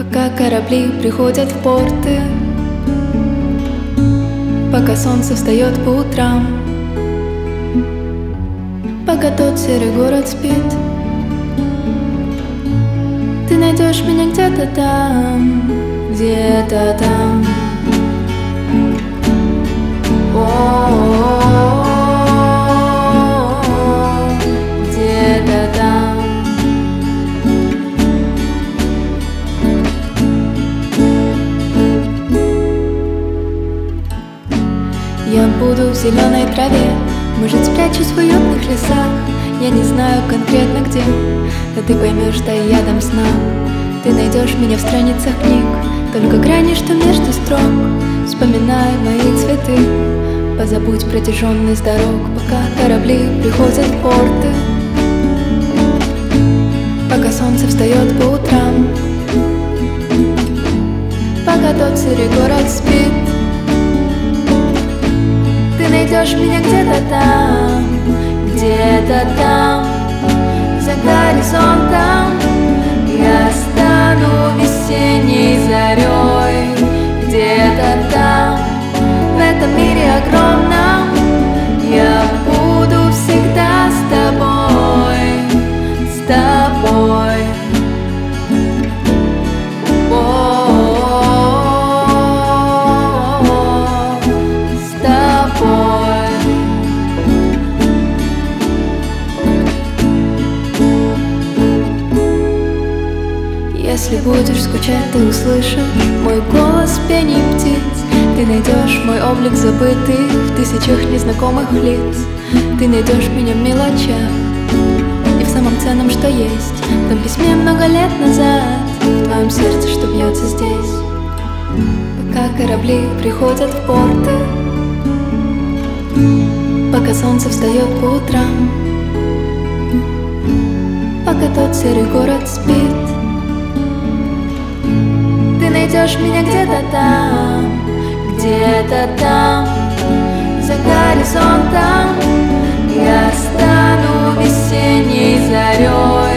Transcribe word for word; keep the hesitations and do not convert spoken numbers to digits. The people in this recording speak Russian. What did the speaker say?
Пока корабли приходят в порты, пока солнце встает по утрам, пока тот серый город спит, ты найдешь меня где-то там, где-то там. О-о-о-о, где-то там. Я буду в зеленой траве, может, спрячусь в уютных лесах. Я не знаю конкретно где, но ты поймешь, что я рядом сна. Ты найдешь меня в страницах книг, только грани, что между строк. Вспоминай мои цветы, позабудь протяженность дорог, пока корабли приходят в порты, пока солнце встает по утрам, пока тот серый город спит. Ты найдешь меня где-то там, где-то там, за горизонтом. Я стану весенней зарей, где-то там, в этом мире огромном. Я буду всегда с тобой, с тобой. Если будешь скучать, ты услышишь мой голос в пении птиц. Ты найдешь мой облик забытый в тысячах незнакомых лиц. Ты найдешь меня в мелочах и в самом ценном, что есть, в том письме много лет назад, в твоем сердце, что бьется здесь. Пока корабли приходят в порты, пока солнце встает по утрам, пока тот серый город спит. Ты найдешь меня где-то там, где-то там, за горизонтом. Я стану весенней зарей,